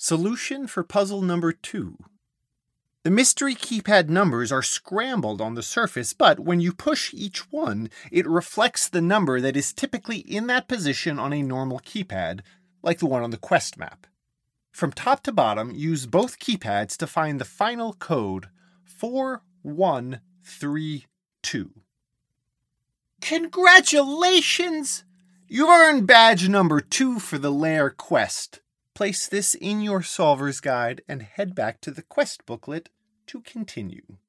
Solution for puzzle number 2. The mystery keypad numbers are scrambled on the surface, but when you push each one, it reflects the number that is typically in that position on a normal keypad, like the one on the Quest map. From top to bottom, use both keypads to find the final code 4132. Congratulations! You've earned badge number 2 for the Lair quest. Place this in your solver's guide and head back to the quest booklet to continue.